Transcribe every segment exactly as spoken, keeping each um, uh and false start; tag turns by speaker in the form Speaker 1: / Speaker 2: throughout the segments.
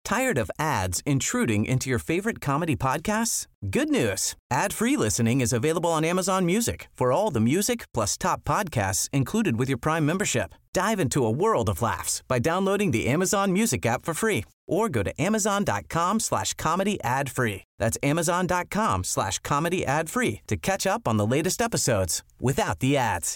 Speaker 1: Tired of ads intruding into your favorite comedy podcasts? Good news. Ad-free listening is available on Amazon Music for all the music plus top podcasts included with your Prime membership. Dive into a world of laughs by downloading the Amazon Music app for free or go to amazon.com slash comedy ad free. That's amazon.com slash comedy ad free to catch up on the latest episodes without the ads.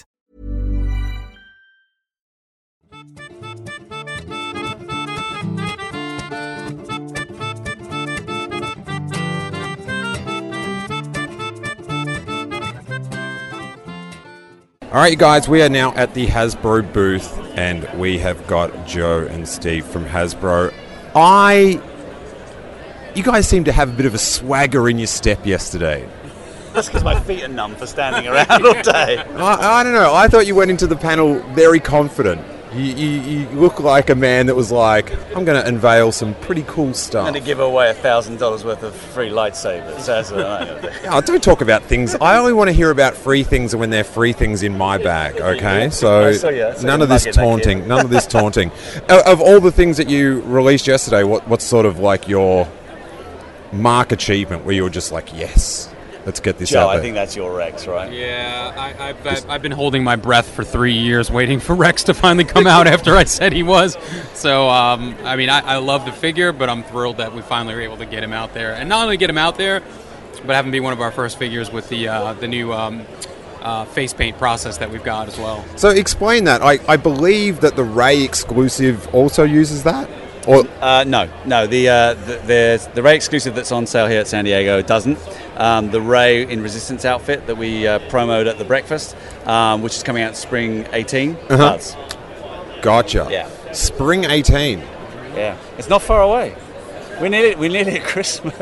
Speaker 2: All right, you guys, we are now at the Hasbro booth, and we have got Joe and Steve from Hasbro. I... You guys seem to have a bit of a swagger in your step yesterday.
Speaker 3: That's because my feet are numb for standing around all day.
Speaker 2: I, I don't know. I thought you went into the panel very confident. You, you, you look like a man that was like, I'm going to unveil some pretty cool stuff.
Speaker 3: I'm going to give away a thousand dollars worth of free lightsabers. That's what I'm going to do.
Speaker 2: Oh, don't talk about things. I only want to hear about free things when they're free things in my bag, okay? So
Speaker 3: so yeah, so
Speaker 2: none of this taunting. None of this taunting. Of all the things that you released yesterday, what what's sort of like your mark achievement where you were just like, yes, let's get this
Speaker 3: Joe,
Speaker 2: out there?
Speaker 3: I think that's your Rex, right?
Speaker 4: Yeah, I, I've, I've, I've been holding my breath for three years waiting for Rex to finally come out after I said he was. So, um, I mean, I, I love the figure, but I'm thrilled that we finally were able to get him out there. And not only get him out there, but have him be one of our first figures with the uh, the new um, uh, face paint process that we've got as well.
Speaker 2: So explain that. I, I believe that the Ray exclusive also uses that? Or
Speaker 3: uh, no, no. The, uh, the the the Ray exclusive that's on sale here at San Diego doesn't. Um, the Ray in Resistance outfit that we uh, promoted at the breakfast, um, which is coming out spring eighteen,
Speaker 2: uh-huh.
Speaker 3: does.
Speaker 2: Gotcha.
Speaker 3: Yeah.
Speaker 2: Spring eighteen.
Speaker 3: Yeah. It's not far away. We're nearly, we're nearly at Christmas.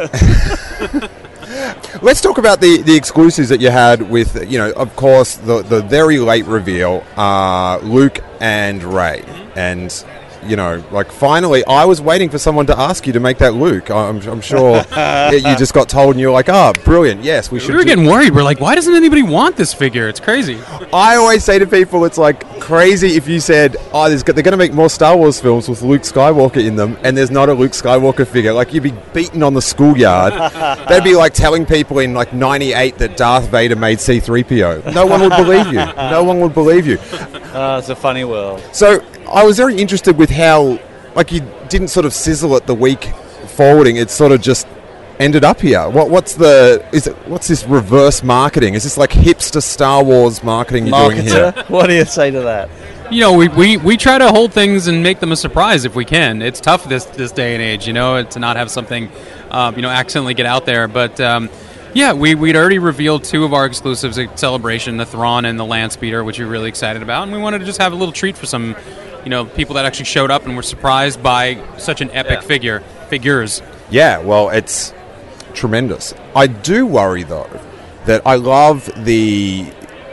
Speaker 2: Let's talk about the, the exclusives that you had with, you know, of course, the, the very late reveal, uh, Luke and Ray. And, you know, like finally, I was waiting for someone to ask you to make that Luke. I'm, I'm sure you just got told and you're like, oh, brilliant, yes, we should.
Speaker 4: We were getting worried. We're like, why doesn't anybody want this figure? It's crazy.
Speaker 2: I always say to people, it's like crazy if you said, oh, there's, they're going to make more Star Wars films with Luke Skywalker in them, and there's not a Luke Skywalker figure. Like, you'd be beaten on the schoolyard. That'd be like telling people in like ninety-eight that Darth Vader made C three P O. No one would believe you. No one would believe you.
Speaker 3: Oh, it's a funny world.
Speaker 2: So I was very interested with how, like, you didn't sort of sizzle it the week forwarding. It sort of just ended up here. What, what's the? Is it? What's this reverse marketing? Is this like hipster Star Wars marketing you're
Speaker 3: Marketer?
Speaker 2: doing here?
Speaker 3: What do you say to that?
Speaker 4: You know, we, we, we try to hold things and make them a surprise if we can. It's tough this this day and age, you know, to not have something, um, you know, accidentally get out there. But um, yeah, we we'd already revealed two of our exclusives at Celebration, the Thrawn and the Land Speeder, which we're really excited about, and we wanted to just have a little treat for some, you know, people that actually showed up and were surprised by such an epic
Speaker 3: Yeah.
Speaker 4: figure figures.
Speaker 2: Yeah, well, it's tremendous. I do worry though that I love the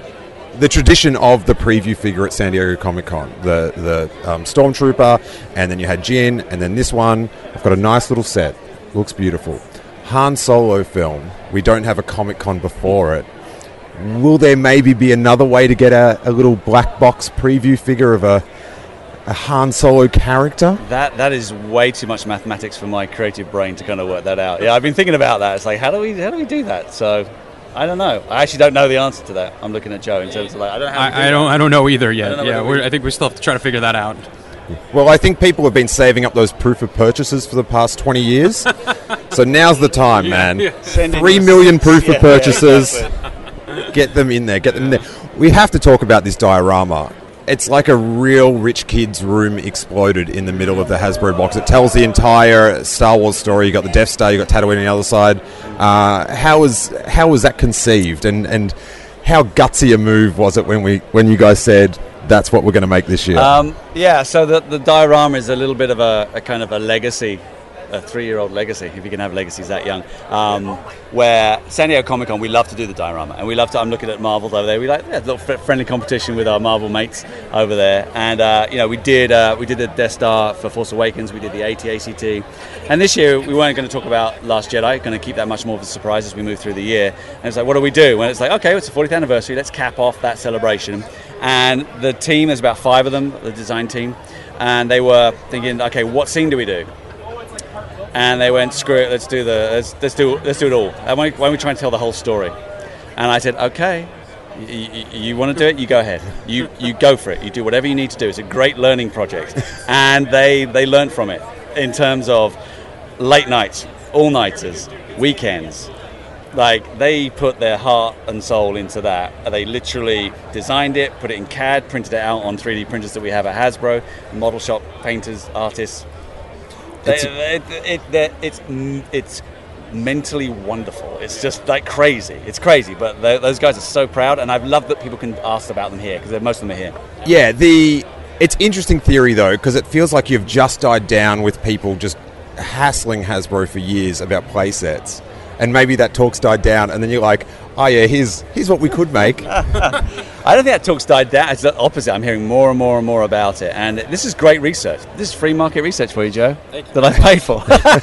Speaker 2: the tradition of the preview figure at San Diego Comic-Con, the the um, Stormtrooper, and then you had Jyn, and then this one. I've got a nice little set. Looks beautiful. Han Solo film. We don't have a Comic-Con before it. Will there maybe be another way to get a, a little black box preview figure of a a Han Solo character?
Speaker 3: That that is way too much mathematics for my creative brain to kind of work that out. Yeah, I've been thinking about that. It's like, how do we how do we do that? So, I don't know. I actually don't know the answer to that. I'm looking at Joe in terms of like, I don't. Know how to do
Speaker 4: I, I don't
Speaker 3: that.
Speaker 4: I don't know either yet.
Speaker 3: know
Speaker 4: Yeah,
Speaker 3: whether
Speaker 4: we're,
Speaker 3: we-
Speaker 4: I think we still have to try to figure that out.
Speaker 2: Well, I think people have been saving up those proof of purchases for the past twenty years. So now's the time, man.
Speaker 3: Send in
Speaker 2: Three
Speaker 3: your-
Speaker 2: million proof
Speaker 3: Yeah,
Speaker 2: of purchases.
Speaker 3: yeah, exactly.
Speaker 2: Get them in there. Get them in there. We have to talk about this diorama. It's like a real rich kid's room exploded in the middle of the Hasbro box. It tells the entire Star Wars story. You got the Death Star, you got Tatooine on the other side. Uh, how was how was that conceived, and and how gutsy a move was it when we when you guys said that's what we're going to make this year?
Speaker 3: Um, yeah, so the, the diorama is a little bit of a, a kind of a legacy, a three-year-old legacy, if you can have legacies that young, um, where San Diego Comic-Con, we love to do the diorama, and we love to, I'm looking at Marvels over there, we like, yeah, a little fr- friendly competition with our Marvel mates over there, and, uh, you know, we did uh, we did the Death Star for Force Awakens, we did the A T A C T, and this year we weren't going to talk about Last Jedi, going to keep that much more of a surprise as we move through the year, and it's like, what do we do? And it's like, okay, it's the fortieth anniversary, let's cap off that celebration, and the team, there's about five of them, the design team, and they were thinking, okay, what scene do we do? and they went, screw it, let's do the let's, let's do let's do it all. And why, why don't we try and tell the whole story? And I said, okay, you, you, you want to do it? You go ahead. You you go for it. You do whatever you need to do. It's a great learning project, and they they learned from it in terms of late nights, all nighters, weekends. Like, they put their heart and soul into that. They literally designed it, put it in C A D, printed it out on three D printers that we have at Hasbro, model shop, painters, artists. They,
Speaker 2: It's,
Speaker 3: it, it, it, it's it's mentally wonderful. It's just like crazy. It's crazy, but those guys are so proud, and I've loved that people can ask about them here, because most of them are here.
Speaker 2: yeah, the it's interesting theory, though, because it feels like you've just died down with people just hassling Hasbro for years about play sets. And maybe that talk's died down, and then you're like, oh yeah, here's here's what we could make.
Speaker 3: I don't think that talk's died down. It's the opposite. I'm hearing more and more and more about it. And this is great research. This is free market research for you, Joe, you. that I paid for.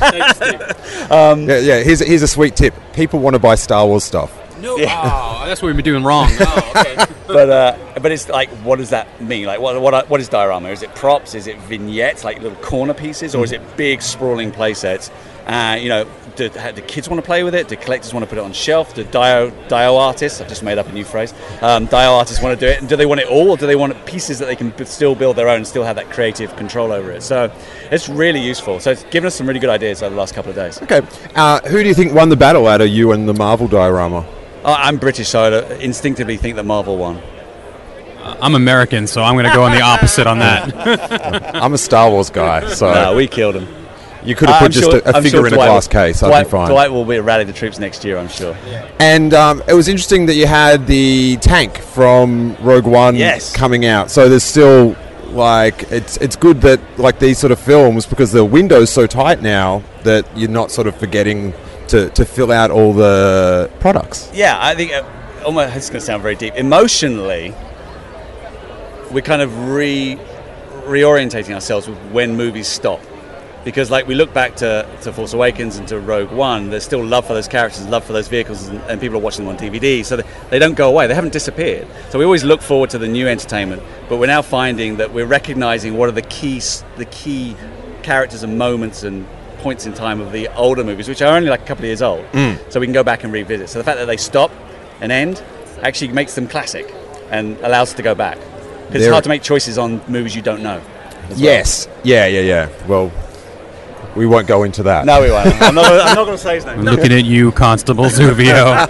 Speaker 2: um, yeah, yeah. Here's, here's a sweet tip. People want to buy Star Wars stuff.
Speaker 4: No, yeah. Oh, that's what we've been doing wrong. Oh, okay.
Speaker 3: but uh, but it's like, what does that mean? Like, what what what is diorama? Is it props? Is it vignettes, like little corner pieces, or is it big sprawling play sets? Uh, you know, do, do kids want to play with it? Do collectors want to put it on shelf? Do dio, dio artists, I've just made up a new phrase, um, dio artists want to do it? And do they want it all, or do they want pieces that they can b- still build their own and still have that creative control over it? So it's really useful. So it's given us some really good ideas over the last couple of days.
Speaker 2: Okay. Uh, who do you think won the battle out of you and the Marvel diorama?
Speaker 3: Uh, I'm British, so I instinctively think that Marvel won.
Speaker 4: Uh, I'm American, so I'm going to go on the opposite on that.
Speaker 2: I'm a Star Wars guy, so...
Speaker 3: No, we killed him.
Speaker 2: You could have put just
Speaker 3: sure,
Speaker 2: a, a
Speaker 3: I'm
Speaker 2: figure
Speaker 3: sure
Speaker 2: in a
Speaker 3: Dwight
Speaker 2: glass
Speaker 3: will,
Speaker 2: case, I'd
Speaker 3: Dwight,
Speaker 2: be fine.
Speaker 3: Dwight will be rally the troops next year, I'm sure.
Speaker 2: And um, it was interesting that you had the tank from Rogue One
Speaker 3: yes.
Speaker 2: coming out. So there's still, like, it's it's good that, like, these sort of films, because the window's so tight now, that you're not sort of forgetting to, to fill out all the products.
Speaker 3: Yeah, I think, uh, almost, it's going to sound very deep. Emotionally, we're kind of re reorientating ourselves with when movies stop. Because, like, we look back to, to Force Awakens and to Rogue One, there's still love for those characters, love for those vehicles, and, and people are watching them on D V D, so they, they don't go away. They haven't disappeared. So we always look forward to the new entertainment, but we're now finding that we're recognizing what are the key, the key characters and moments and points in time of the older movies, which are only like a couple of years old, mm. so we can go back and revisit. So the fact that they stop and end actually makes them classic and allows us to go back. Because it's hard to make choices on movies you don't know.
Speaker 2: Yes. Well. Yeah, yeah, yeah. Well... We won't go into that.
Speaker 3: No, we won't. I'm not, I'm not going to say his name.
Speaker 4: Looking at you, Constable Zuvio.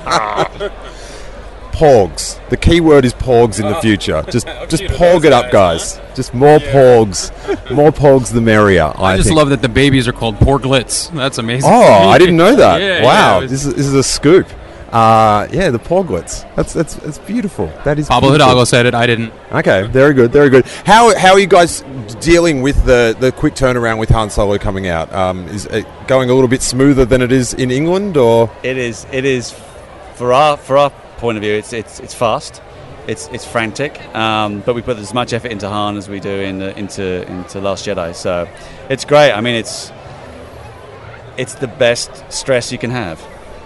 Speaker 2: Porgs. The key word is porgs in the future. Just just porg it up, guys. Just more porgs. More porgs the merrier, I,
Speaker 4: I just
Speaker 2: think.
Speaker 4: love that the babies are called porglets. That's amazing.
Speaker 2: Oh, I didn't know that.
Speaker 4: yeah,
Speaker 2: wow.
Speaker 4: Yeah, was...
Speaker 2: This is this is a scoop. Uh, yeah, the porglets. That's that's that's beautiful. That is
Speaker 4: Pablo
Speaker 2: beautiful.
Speaker 4: Hidalgo said it. I didn't.
Speaker 2: Okay, very good, very good. How how are you guys dealing with the, the quick turnaround with Han Solo coming out? Um, is it going a little bit smoother than it is in England, or
Speaker 3: it is? It is for our for our point of view. It's it's it's fast. It's it's frantic. Um, but we put as much effort into Han as we do in the, into into Last Jedi. So it's great. I mean, it's it's the best stress you can have.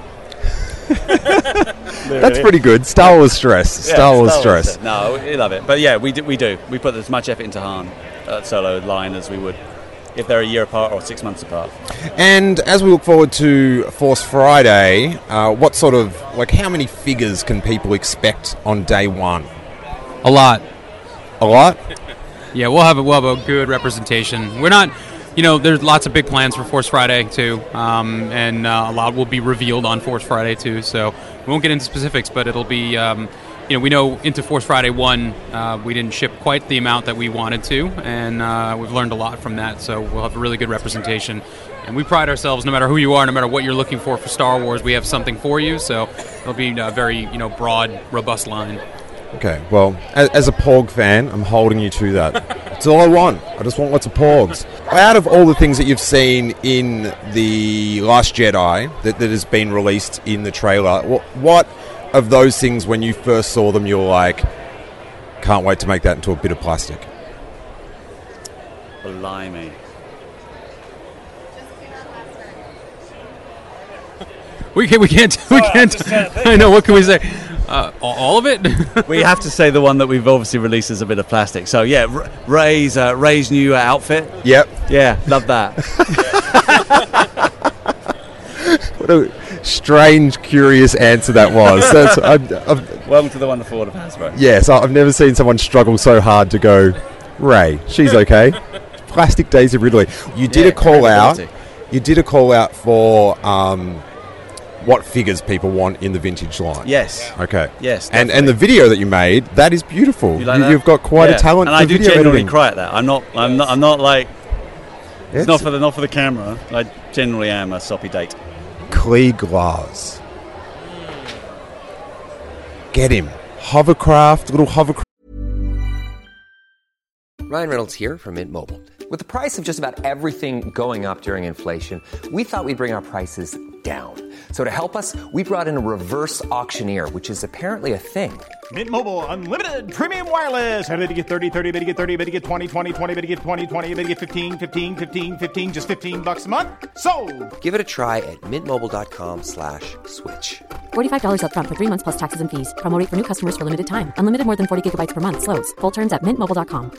Speaker 2: That's pretty good. Star Wars stress.
Speaker 3: Yeah,
Speaker 2: Star Wars
Speaker 3: Star Wars
Speaker 2: stress.
Speaker 3: No, we love it. But yeah, we do, we do. We put as much effort into Han uh, Solo line as we would if they're a year apart or six months apart.
Speaker 2: And as we look forward to Force Friday, uh, what sort of, like, how many figures can people expect on day one?
Speaker 4: A lot.
Speaker 2: A lot?
Speaker 4: Yeah, we'll have a, we'll have a good representation. We're not... You know, there's lots of big plans for Force Friday, too, um, and uh, a lot will be revealed on Force Friday, too, so we won't get into specifics, but it'll be, um, you know, we know into Force Friday one, uh, we didn't ship quite the amount that we wanted to, and uh, we've learned a lot from that, so we'll have a really good representation, and we pride ourselves, no matter who you are, no matter what you're looking for for Star Wars, we have something for you, so it'll be a very, you know, broad, robust line.
Speaker 2: Okay, well, as, as a Porg fan, I'm holding you to that. That's all I want. I just want lots of Porgs. Out of all the things that you've seen in The Last Jedi that, that has been released in the trailer, what, what of those things, when you first saw them, you're like, can't wait to make that into a bit of plastic?
Speaker 3: Blimey.
Speaker 4: We can't, we can't, we can't, I know, what can we say? Uh, all of it?
Speaker 3: We have to say the one that we've obviously released as a bit of plastic. So yeah, R- Rey's uh, Rey's new uh, outfit.
Speaker 2: Yep.
Speaker 3: Yeah, love that.
Speaker 2: What a strange, curious answer that was. That's, I've, I've,
Speaker 3: Welcome to the wonderful world of Hasbro.
Speaker 2: yes, I've never seen someone struggle so hard to go, Ray, she's okay. Plastic Daisy Ridley. You did
Speaker 3: Yeah,
Speaker 2: a call out.
Speaker 3: credibility.
Speaker 2: You did a call out for um, what figures people want in the vintage line.
Speaker 3: Yes.
Speaker 2: Okay.
Speaker 3: Yes,
Speaker 2: And
Speaker 3: definitely.
Speaker 2: and the video that you made, that is beautiful.
Speaker 3: You like
Speaker 2: you,
Speaker 3: that?
Speaker 2: You've got quite
Speaker 3: Yeah.
Speaker 2: a talent
Speaker 3: and
Speaker 2: for
Speaker 3: I do
Speaker 2: video
Speaker 3: generally
Speaker 2: editing.
Speaker 3: cry at that. I'm not. I'm not. I'm not like. It's
Speaker 2: It's
Speaker 3: not for the not for the camera. I generally am a soppy date.
Speaker 2: Clee Glass. Get him. Hovercraft, little hovercraft.
Speaker 5: Ryan Reynolds here from Mint Mobile. With the price of just about everything going up during inflation, we thought we'd bring our prices down. So to help us, we brought in a reverse auctioneer, which is apparently a thing.
Speaker 6: Mint Mobile Unlimited Premium Wireless. How to get thirty, thirty, how to get thirty, how to get twenty, twenty, twenty, how to get twenty, twenty, how to get fifteen, fifteen, fifteen, fifteen, just fifteen bucks a month? Sold!
Speaker 5: Give it a try at mintmobile.com slash switch.
Speaker 7: forty-five dollars up front for three months plus taxes and fees. Promo rate for new customers for limited time. Unlimited more than forty gigabytes per month. Slows full terms at mint mobile dot com.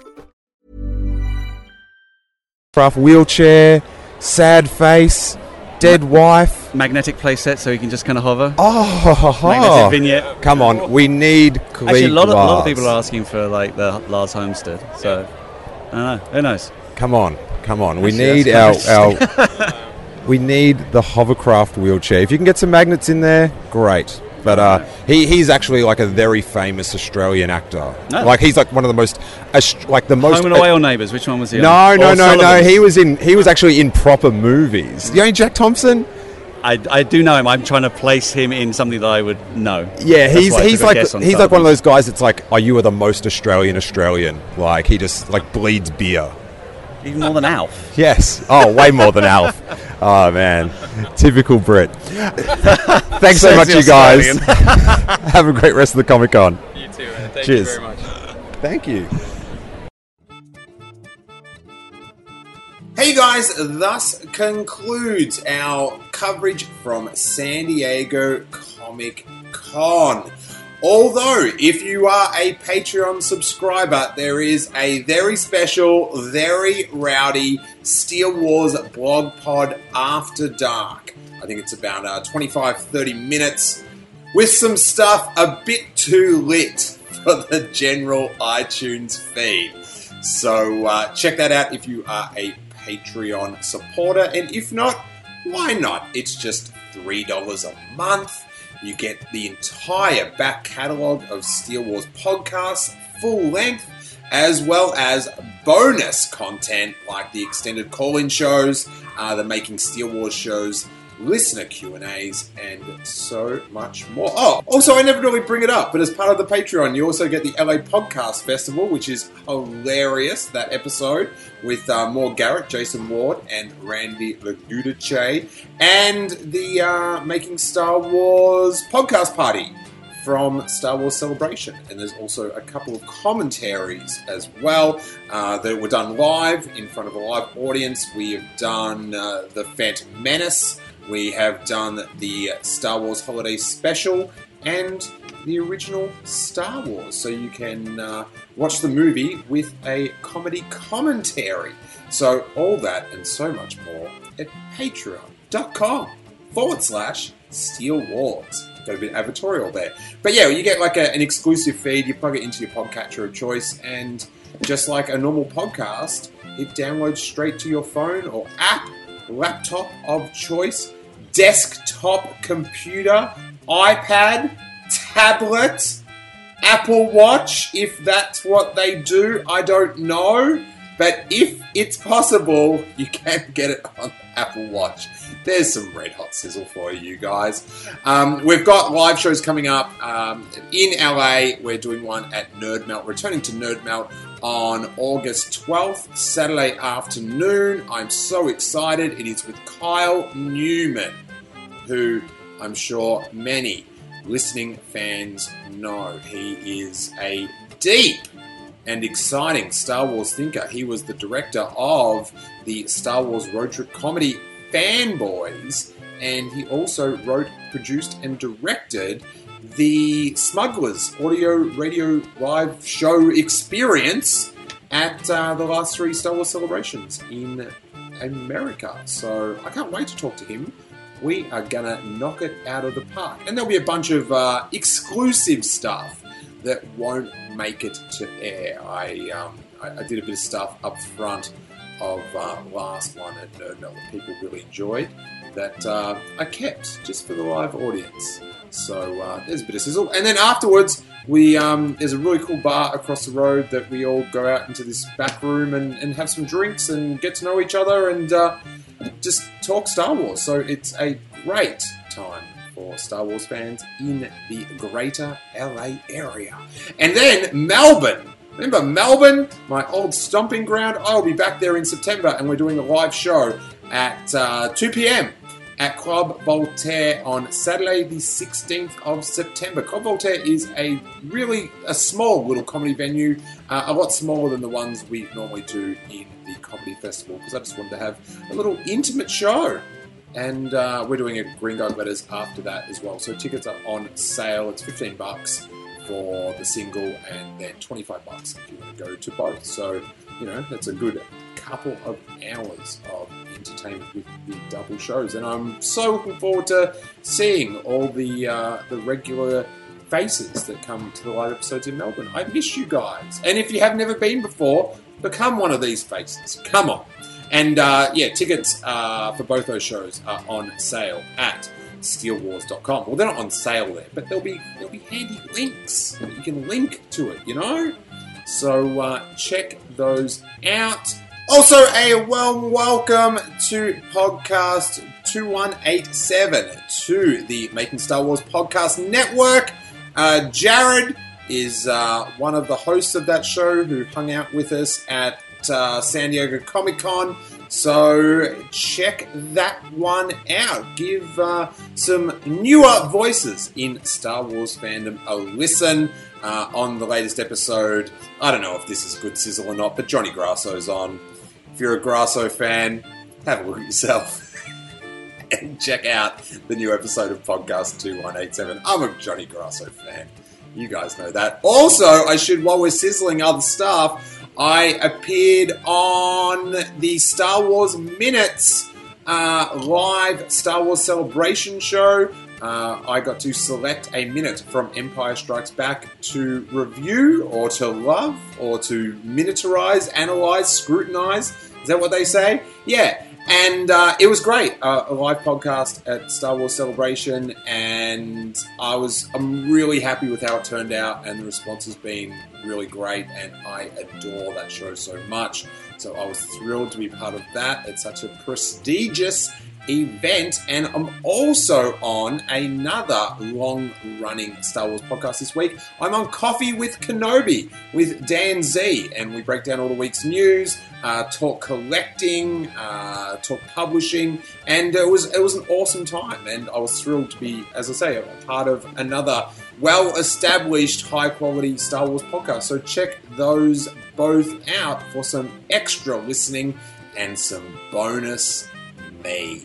Speaker 2: Wheelchair, sad face, dead wife.
Speaker 3: Magnetic playset, so you can just kind of hover.
Speaker 2: Oh, ho, ho, ho.
Speaker 3: Magnetic vignette.
Speaker 2: Come on, we need Clee
Speaker 3: Actually, a lot, of, a lot of
Speaker 2: Glass.
Speaker 3: people are asking for like the Lars Homestead. So I don't know. Who knows?
Speaker 2: Come on, come on. We
Speaker 3: Actually,
Speaker 2: need our,
Speaker 3: that's
Speaker 2: our we need the hovercraft wheelchair. If you can get some magnets in there, great. But uh, he he's actually like a very famous Australian actor.
Speaker 3: Oh.
Speaker 2: Like he's like one of the most Aust- like the most
Speaker 3: Home and Away or Neighbours? Which one was he?
Speaker 2: No,
Speaker 3: on?
Speaker 2: no,
Speaker 3: Or
Speaker 2: no, no.
Speaker 3: Sullivan's?
Speaker 2: He was in. He was actually in proper movies. You know Jack Thompson?
Speaker 3: I, I do know him. I'm trying to place him in something that I would know.
Speaker 2: Yeah,
Speaker 3: That's
Speaker 2: he's
Speaker 3: why I
Speaker 2: he's
Speaker 3: took a
Speaker 2: like
Speaker 3: guess on
Speaker 2: he's like one of
Speaker 3: Sullivan's.
Speaker 2: those guys that's like, oh, you are the most Australian Australian. Like he just like bleeds beer.
Speaker 3: Even more than Alf.
Speaker 2: Yes. Oh, way more than Alf. Oh man, typical Brit. Thanks so
Speaker 3: Says
Speaker 2: much,
Speaker 3: the
Speaker 2: you guys.
Speaker 3: Australian.
Speaker 2: Have a great rest of the Comic Con.
Speaker 4: You too, man. Thank
Speaker 2: Cheers.
Speaker 4: you very much.
Speaker 2: Thank you. Hey guys, thus concludes our coverage from San Diego Comic Con. Although, if you are a Patreon subscriber, there is a very special, very rowdy Steele Wars blog pod after dark. I think it's about uh, twenty-five to thirty minutes with some stuff a bit too lit for the general iTunes feed. So uh, check that out if you are a Patreon supporter, and if not, why not? It's just three dollars a month. You get the entire back catalogue of Steele Wars podcasts, full length, as well as bonus content like the extended call-in shows, uh, the Making Steele Wars shows, listener Q and A's, and so much more. Oh, also, I never really bring it up, but as part of the Patreon, you also get the L A Podcast Festival, which is hilarious, that episode, with uh, Maud Garrett, Jason Ward, and Randy Lagudice, and the uh, Making Star Wars podcast party from Star Wars Celebration. And there's also a couple of commentaries as well uh, that were done live in front of a live audience. We have done uh, The Phantom Menace, we have done the Star Wars Holiday Special, and the original Star Wars. So you can uh, watch the movie with a comedy commentary. So all that and so much more at patreon.com forward slash Steele Wars. Got a bit advertorial there. But yeah, you get like a, an exclusive feed, you plug it into your podcatcher of choice, and just like a normal podcast, it downloads straight to your phone or app, laptop of choice, desktop computer, iPad, tablet, Apple Watch, if that's what they do, I don't know. But if it's possible, you can get it on the Apple Watch. There's some red hot sizzle for you guys. Um, we've got live shows coming up um, in L A. We're doing one at Nerd Melt, returning to Nerd Melt on August twelfth, Saturday afternoon. I'm so excited. It is with Kyle Newman, who I'm sure many listening fans know. He is a deep and exciting Star Wars thinker. He was the director of the Star Wars road trip comedy Fanboys, and he also wrote, produced, and directed the Smugglers audio radio live show experience at uh, the last three Star Wars celebrations in America. So I can't wait to talk to him
Speaker 8: we are going to knock it out of the park. And there'll be a bunch of uh, exclusive stuff that won't make it to air. I, um, I, I did a bit of stuff up front of uh, last one at Nerd Melt that people really enjoyed that uh, I kept just for the live audience. So uh, there's a bit of sizzle. And then afterwards, we um, there's a really cool bar across the road that we all go out into this back room and, and have some drinks and get to know each other and uh, just talk Star Wars. So it's a great time for Star Wars fans in the greater L A area. And then Melbourne. Remember Melbourne, my old stomping ground? I'll be back there in September and we're doing a live show at uh, two p.m. at Club Voltaire on Saturday the sixteenth of September. Club Voltaire is a really a small little comedy venue, uh, a lot smaller than the ones we normally do in the comedy festival, because I just wanted to have a little intimate show. And uh, we're doing a Green Guide Letters after that as well. So tickets are on sale. It's fifteen bucks for the single and then twenty-five bucks if you want to go to both. So, you know, that's a good couple of hours of entertainment with the double shows. And I'm so looking forward to seeing all the uh, the regular faces that come to the live episodes in Melbourne. I miss you guys. And if you have never been before, become one of these faces. Come on. And uh, yeah, tickets uh, for both those shows are on sale at Steele Wars dot com. Well, they're not on sale there, but there'll be there'll be handy links that you can link to it, you know? So uh, check those out. Also, a warm welcome to podcast two one eight seven to the Making Star Wars Podcast Network. Uh, Jared is uh, one of the hosts of that show who hung out with us at uh, San Diego Comic-Con. So check that one out. Give uh, some newer voices in Star Wars fandom a listen uh, on the latest episode. I don't know if this is good sizzle or not, but Johnny Grasso's on. If you're a Grasso fan, have a look at yourself and check out the new episode of Podcast two one eight seven. I'm a Johnny Grasso fan. You guys know that. Also, I should, while we're sizzling other stuff, I appeared on the Star Wars Minutes uh, live Star Wars Celebration show. Uh, I got to select a minute from Empire Strikes Back to review or to love or to miniaturize, analyze, scrutinize. Is that what they say? Yeah. And uh, it was great. Uh, a live podcast at Star Wars Celebration, and I was I'm really happy with how it turned out, and the response has been really great, and I adore that show so much. So I was thrilled to be part of that. It's such a prestigious event, and I'm also on another long-running Star Wars podcast this week. I'm on Coffee with Kenobi with Dan Z, and we break down all the week's news, uh, talk collecting, uh, talk publishing, and it was it was an awesome time, and I was thrilled to be, as I say, a part of another well-established, high-quality Star Wars podcast. So check those both out for some extra listening and some bonus me.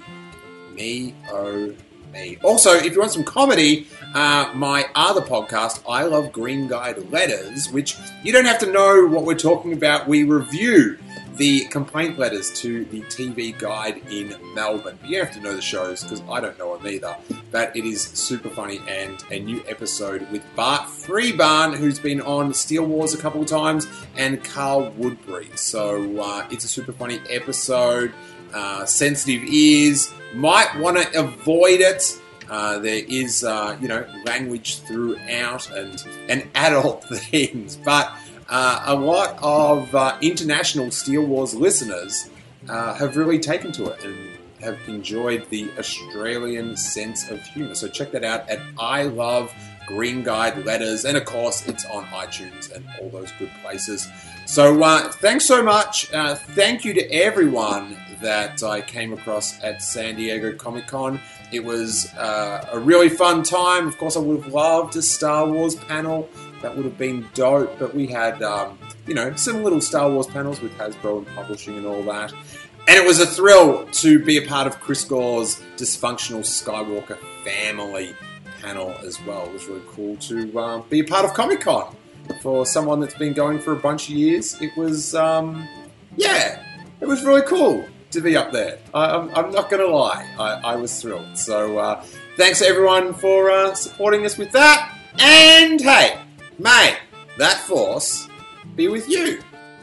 Speaker 8: Me, oh, me. Also, if you want some comedy, uh, my other podcast, I Love Green Guide Letters, which you don't have to know what we're talking about. We review the complaint letters to the T V guide in Melbourne. But you don't have to know the shows, because I don't know them either. But it is super funny, and a new episode with Bart Freebarn, who's been on Steele Wars a couple of times, and Carl Woodbury. So uh, it's a super funny episode. Uh, sensitive ears, might want to avoid it. Uh, there is, uh, you know, language throughout and, and adult themes, but uh, a lot of uh, international Steele Wars listeners uh, have really taken to it and have enjoyed the Australian sense of humour. So check that out at I Love Green Guide Letters, and of course it's on iTunes and all those good places. So uh, thanks so much. Uh, thank you to everyone that I came across at San Diego Comic-Con. It was uh, a really fun time. Of course, I would have loved a Star Wars panel. That would have been dope. But we had, um, you know, some little Star Wars panels with Hasbro and publishing and all that. And it was a thrill to be a part of Chris Gore's Dysfunctional Skywalker Family panel as well. It was really cool to uh, be a part of Comic-Con. For someone that's been going for a bunch of years, it was, um, yeah, it was really cool. to be up there. I, I'm, I'm not going to lie. I, I was thrilled. So uh, thanks everyone for uh, supporting us with that. And hey, may that force be with you.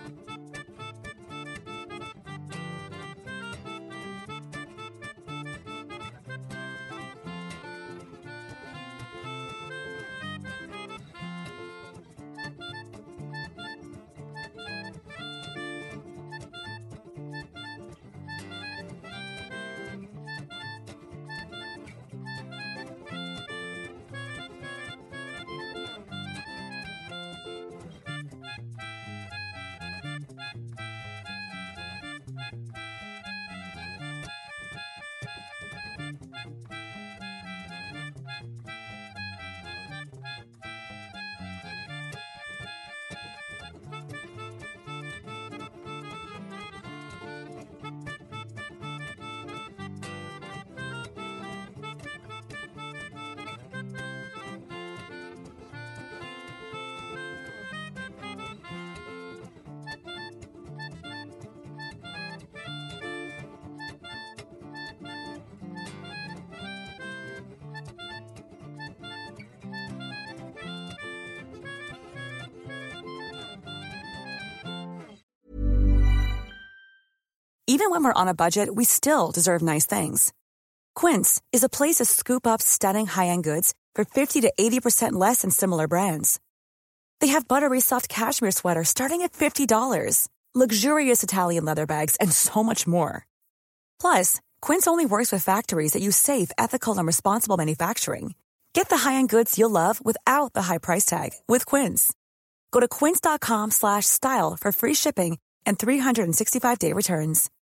Speaker 9: Even when we're on a budget, we still deserve nice things. Quince is a place to scoop up stunning high-end goods for fifty to eighty percent less than similar brands. They have buttery soft cashmere sweaters starting at fifty dollars, luxurious Italian leather bags, and so much more. Plus, Quince only works with factories that use safe, ethical, and responsible manufacturing. Get the high-end goods you'll love without the high price tag with Quince. Go to quince.com slash style for free shipping and three sixty-five day returns.